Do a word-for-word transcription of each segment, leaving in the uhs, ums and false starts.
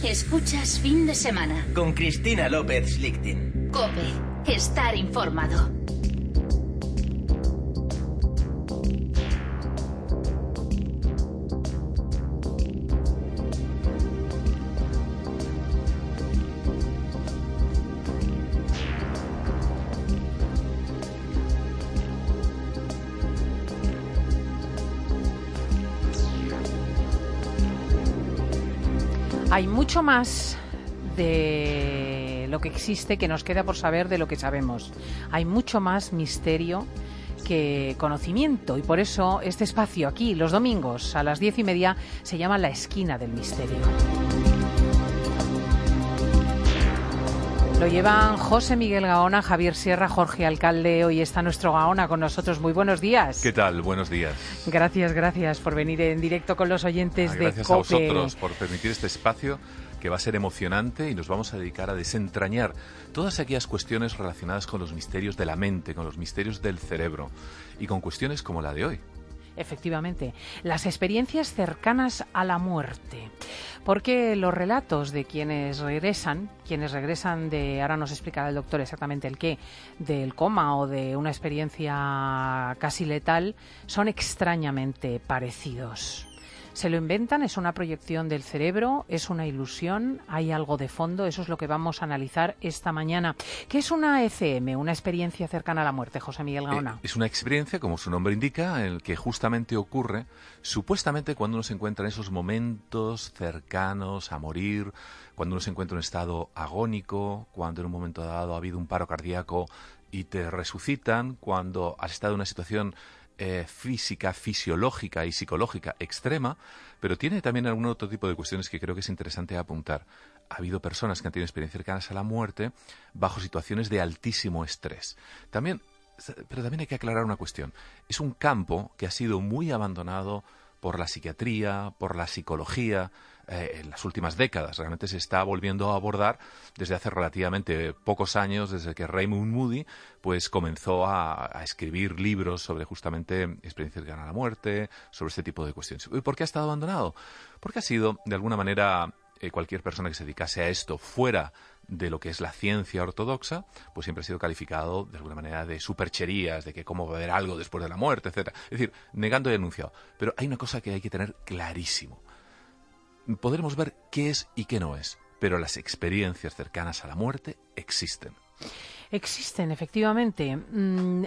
Escuchas Fin de Semana. Con Cristina López Schlichting. COPE. Estar informado. Hay mucho más de lo que existe que nos queda por saber de lo que sabemos. Hay mucho más misterio que conocimiento y por eso este espacio aquí, los domingos a las diez y media, se llama La Esquina del Misterio. Lo llevan José Miguel Gaona, Javier Sierra, Jorge Alcalde. Hoy está nuestro Gaona con nosotros. Muy buenos días. ¿Qué tal? Buenos días. Gracias, gracias por venir en directo con los oyentes ah, de gracias COPE. Gracias a vosotros por permitir este espacio que va a ser emocionante y nos vamos a dedicar a desentrañar todas aquellas cuestiones relacionadas con los misterios de la mente, con los misterios del cerebro y con cuestiones como la de hoy. Efectivamente, las experiencias cercanas a la muerte. Porque los relatos de quienes regresan, quienes regresan de, ahora nos explicará el doctor exactamente el qué, del coma o de una experiencia casi letal, son extrañamente parecidos. ¿Se lo inventan? ¿Es una proyección del cerebro? ¿Es una ilusión? ¿Hay algo de fondo? Eso es lo que vamos a analizar esta mañana. ¿Qué es una E C M, una experiencia cercana a la muerte, José Miguel Gaona? Eh, es una experiencia, como su nombre indica, en el que justamente ocurre, supuestamente cuando uno se encuentra en esos momentos cercanos a morir, cuando uno se encuentra en un estado agónico, cuando en un momento dado ha habido un paro cardíaco y te resucitan, cuando has estado en una situación Eh, física, fisiológica y psicológica extrema, pero tiene también algún otro tipo de cuestiones que creo que es interesante apuntar. Ha habido personas que han tenido experiencias cercanas a la muerte bajo situaciones de altísimo estrés. También, pero también hay que aclarar una cuestión. Es un campo que ha sido muy abandonado por la psiquiatría, por la psicología, eh, en las últimas décadas. Realmente se está volviendo a abordar desde hace relativamente pocos años, desde que Raymond Moody pues comenzó a, a escribir libros sobre justamente experiencias cercanas a la muerte, sobre este tipo de cuestiones. ¿Y por qué ha estado abandonado? Porque ha sido, de alguna manera, eh, cualquier persona que se dedicase a esto fuera de lo que es la ciencia ortodoxa, pues siempre ha sido calificado de alguna manera de supercherías, de que cómo va a haber algo después de la muerte, etcétera. Es decir, negando y enunciado. Pero hay una cosa que hay que tener clarísimo. Podremos ver qué es y qué no es, pero las experiencias cercanas a la muerte existen. Existen, efectivamente. Mm,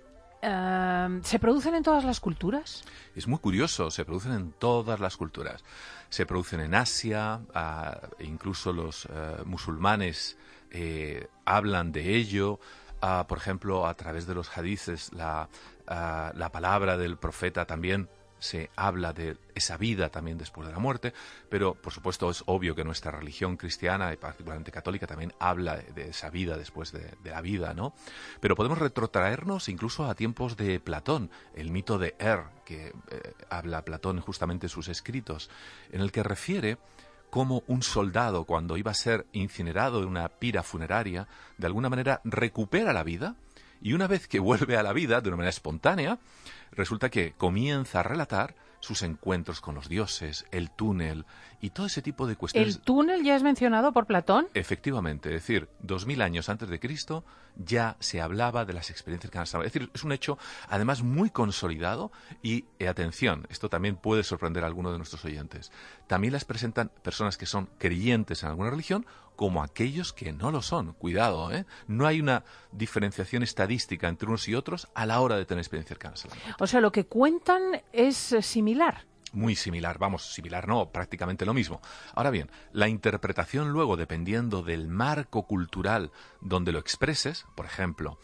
uh, ¿Se producen en todas las culturas? Es muy curioso, se producen en todas las culturas. Se producen en Asia, uh, incluso los uh, musulmanes eh, hablan de ello. Uh, por ejemplo, a través de los hadices, la, uh, la palabra del profeta también se habla de esa vida también después de la muerte, pero por supuesto es obvio que nuestra religión cristiana y particularmente católica también habla de, de esa vida después de, de la vida, ¿no? Pero podemos retrotraernos incluso a tiempos de Platón, el mito de Er, que eh, habla Platón justamente en sus escritos, en el que refiere cómo un soldado, cuando iba a ser incinerado en una pira funeraria, de alguna manera recupera la vida, y una vez que vuelve a la vida de una manera espontánea, resulta que comienza a relatar sus encuentros con los dioses, el túnel y todo ese tipo de cuestiones. ¿El túnel ya es mencionado por Platón? Efectivamente, es decir, dos mil años antes de Cristo ya se hablaba de las experiencias cercanas a la muerte. Es decir, es un hecho además muy consolidado y, eh, atención, esto también puede sorprender a alguno de nuestros oyentes. También las presentan personas que son creyentes en alguna religión como aquellos que no lo son. Cuidado, ¿eh? No hay una diferenciación estadística entre unos y otros a la hora de tener experiencias cercanas a la muerte. O sea, lo que cuentan es eh, similar. Muy similar, vamos, similar no, prácticamente lo mismo. Ahora bien, la interpretación luego, dependiendo del marco cultural donde lo expreses, por ejemplo,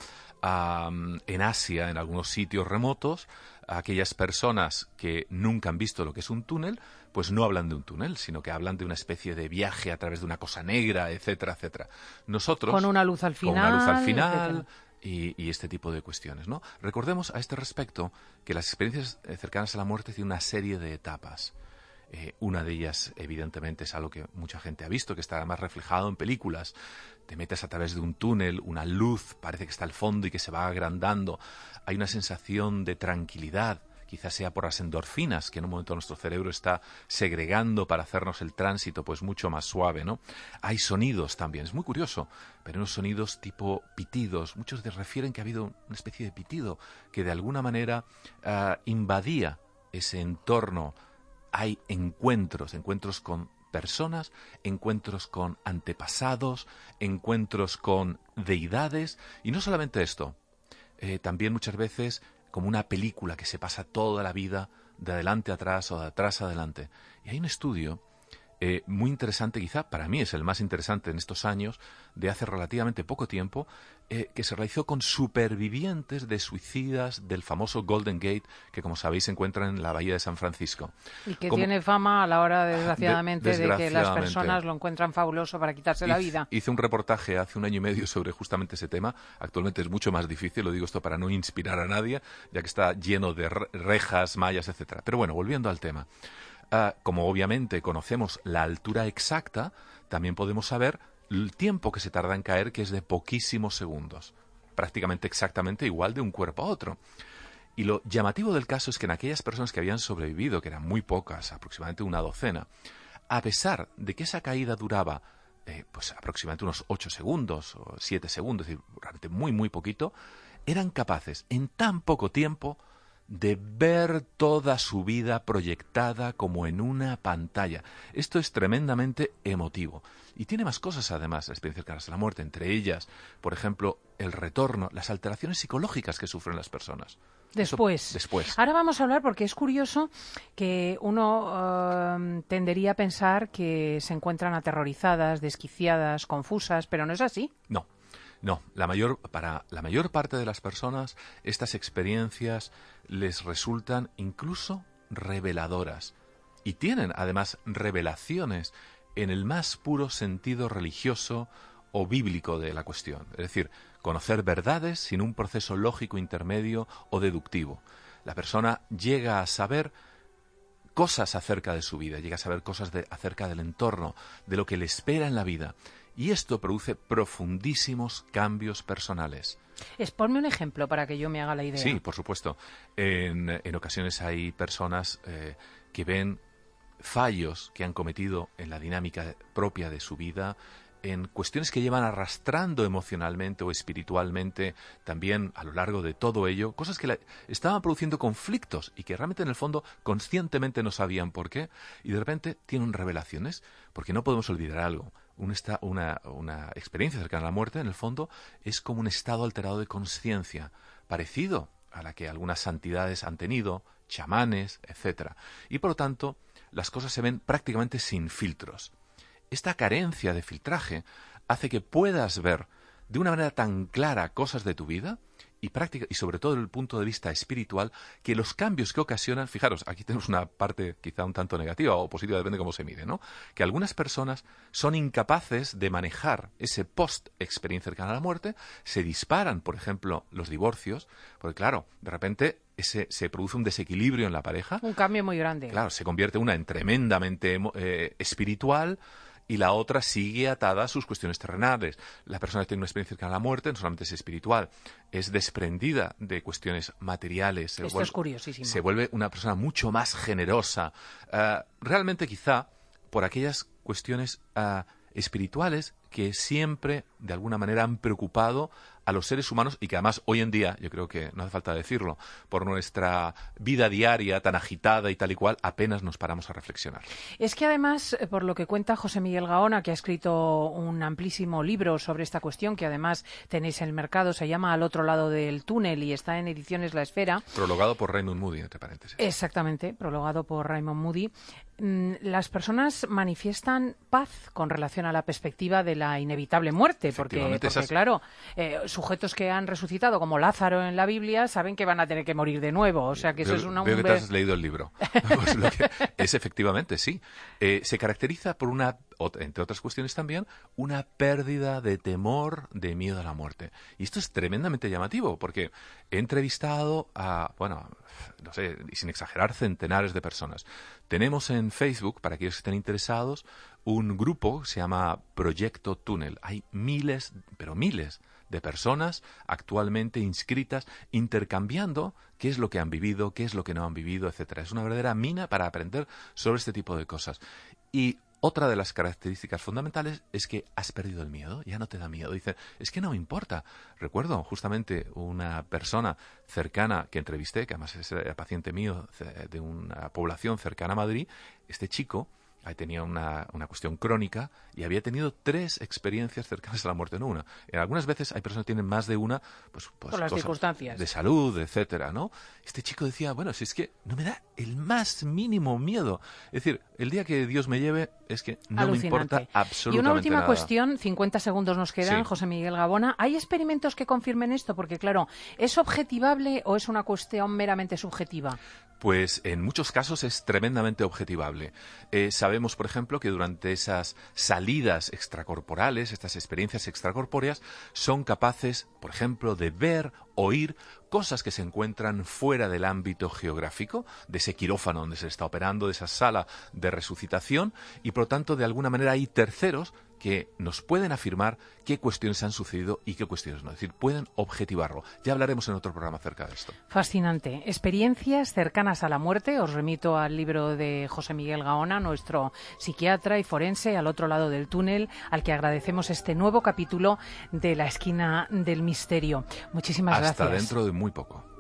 um, en Asia, en algunos sitios remotos, aquellas personas que nunca han visto lo que es un túnel, pues no hablan de un túnel, sino que hablan de una especie de viaje a través de una cosa negra, etcétera, etcétera. Nosotros, con una luz al final, con una luz al final y, y este tipo de cuestiones, ¿no? Recordemos a este respecto que las experiencias cercanas a la muerte tienen una serie de etapas. Eh, una de ellas, evidentemente, es algo que mucha gente ha visto, que está además reflejado en películas. Te metes a través de un túnel, una luz, parece que está al fondo y que se va agrandando. Hay una sensación de tranquilidad quizás sea por las endorfinas que en un momento nuestro cerebro está segregando para hacernos el tránsito pues mucho más suave, ¿no? Hay sonidos también, es muy curioso, pero unos sonidos tipo pitidos. Muchos de refieren que ha habido una especie de pitido que de alguna manera uh, invadía ese entorno. Hay encuentros, encuentros con personas, encuentros con antepasados, encuentros con deidades, y no solamente esto, eh, también muchas veces como una película que se pasa toda la vida de adelante a atrás o de atrás a adelante. Y hay un estudio eh, muy interesante, quizá para mí es el más interesante en estos años, de hace relativamente poco tiempo, eh, que se realizó con supervivientes de suicidas del famoso Golden Gate, que como sabéis se encuentra en la bahía de San Francisco. Y que como... tiene fama a la hora, desgraciadamente, de, desgraciadamente, de que las personas lo encuentran fabuloso para quitarse la vida. Hice un reportaje hace un año y medio sobre justamente ese tema. Actualmente es mucho más difícil, lo digo esto para no inspirar a nadie, ya que está lleno de rejas, mallas, etcétera. Pero bueno, volviendo al tema. Uh, como obviamente conocemos la altura exacta, también podemos saber el tiempo que se tarda en caer, que es de poquísimos segundos, prácticamente exactamente igual de un cuerpo a otro. Y lo llamativo del caso es que en aquellas personas que habían sobrevivido, que eran muy pocas, aproximadamente una docena, a pesar de que esa caída duraba eh, pues aproximadamente unos ocho segundos o siete segundos, es decir, durante muy muy poquito, eran capaces en tan poco tiempo de ver toda su vida proyectada como en una pantalla. Esto es tremendamente emotivo. Y tiene más cosas, además, la experiencia cercana a la muerte. Entre ellas, por ejemplo, el retorno, las alteraciones psicológicas que sufren las personas. Después. Eso, después. Ahora vamos a hablar, porque es curioso que uno uh, tendería a pensar que se encuentran aterrorizadas, desquiciadas, confusas, pero no es así. No. No, la mayor, para la mayor parte de las personas estas experiencias les resultan incluso reveladoras y tienen además revelaciones en el más puro sentido religioso o bíblico de la cuestión, es decir, conocer verdades sin un proceso lógico intermedio o deductivo. La persona llega a saber cosas acerca de su vida, llega a saber cosas de, acerca del entorno, de lo que le espera en la vida. Y esto produce profundísimos cambios personales. Es, ponme un ejemplo para que yo me haga la idea. Sí, por supuesto. En, en ocasiones hay personas eh, que ven fallos que han cometido en la dinámica propia de su vida, en cuestiones que llevan arrastrando emocionalmente o espiritualmente también a lo largo de todo ello, cosas que la, estaban produciendo conflictos y que realmente en el fondo conscientemente no sabían por qué, y de repente tienen revelaciones, porque no podemos olvidar algo. Un esta, una, una experiencia cercana a la muerte, en el fondo, es como un estado alterado de conciencia, parecido a la que algunas santidades han tenido, chamanes, etcétera. Y por lo tanto, las cosas se ven prácticamente sin filtros. Esta carencia de filtraje hace que puedas ver de una manera tan clara cosas de tu vida y práctica, y sobre todo desde el punto de vista espiritual, que los cambios que ocasionan, fijaros, aquí tenemos una parte quizá un tanto negativa o positiva, depende de cómo se mire, ¿no? Que algunas personas son incapaces de manejar ese post-experiencia cercana a la muerte, se disparan, por ejemplo, los divorcios, porque claro, de repente ese, se produce un desequilibrio en la pareja. Un cambio muy grande. Claro, se convierte una en tremendamente eh, espiritual, y la otra sigue atada a sus cuestiones terrenales. La persona que tiene una experiencia cercana a la muerte no solamente es espiritual, es desprendida de cuestiones materiales. Esto vuelve, es curiosísimo. Se vuelve una persona mucho más generosa. Uh, realmente quizá por aquellas cuestiones uh, espirituales que siempre, de alguna manera, han preocupado a los seres humanos y que además hoy en día, yo creo que no hace falta decirlo, por nuestra vida diaria tan agitada y tal y cual, apenas nos paramos a reflexionar. Es que además, por lo que cuenta José Miguel Gaona, que ha escrito un amplísimo libro sobre esta cuestión, que además tenéis en el mercado, se llama Al otro lado del túnel y está en Ediciones La Esfera. Prologado por Raymond Moody, entre paréntesis. Exactamente, prologado por Raymond Moody. Las personas manifiestan paz con relación a la perspectiva de la inevitable muerte, porque, porque esas... claro, eh, sujetos que han resucitado, como Lázaro en la Biblia, saben que van a tener que morir de nuevo, o sea que veo, eso es una... Veo que te has leído el libro. Pues lo que es efectivamente, sí. Eh, se caracteriza por una, entre otras cuestiones también, una pérdida de temor, de miedo a la muerte. Y esto es tremendamente llamativo, porque he entrevistado a, bueno, no sé, y sin exagerar, centenares de personas. Tenemos en Facebook, para aquellos que estén interesados, un grupo que se llama Proyecto Túnel. Hay miles, pero miles de personas actualmente inscritas, intercambiando qué es lo que han vivido, qué es lo que no han vivido, etcétera. Es una verdadera mina para aprender sobre este tipo de cosas. Y otra de las características fundamentales es que has perdido el miedo, ya no te da miedo. Dices, es que no me importa. Recuerdo justamente una persona cercana que entrevisté, que además es paciente mío de una población cercana a Madrid, este chico tenía una, una cuestión crónica y había tenido tres experiencias cercanas a la muerte, no una. Algunas veces hay personas que tienen más de una, pues, pues por las circunstancias de salud, etcétera, ¿no? Este chico decía, bueno, si es que no me da el más mínimo miedo. Es decir, el día que Dios me lleve es que no me importa absolutamente nada. Y una última nada. cuestión, cincuenta segundos nos quedan, sí. José Miguel Gabona. ¿Hay experimentos que confirmen esto? Porque, claro, ¿es objetivable o es una cuestión meramente subjetiva? Pues en muchos casos es tremendamente objetivable. Eh, sabemos, por ejemplo, que durante esas salidas extracorporales, estas experiencias extracorpóreas, son capaces, por ejemplo, de ver, oír cosas que se encuentran fuera del ámbito geográfico, de ese quirófano donde se está operando, de esa sala de resucitación, y por lo tanto, de alguna manera hay terceros que nos pueden afirmar qué cuestiones han sucedido y qué cuestiones no. Es decir, pueden objetivarlo. Ya hablaremos en otro programa acerca de esto. Fascinante. Experiencias cercanas a la muerte. Os remito al libro de José Miguel Gaona, nuestro psiquiatra y forense al otro lado del túnel, al que agradecemos este nuevo capítulo de La Esquina del Misterio. Muchísimas Hasta gracias. Hasta dentro de muy poco.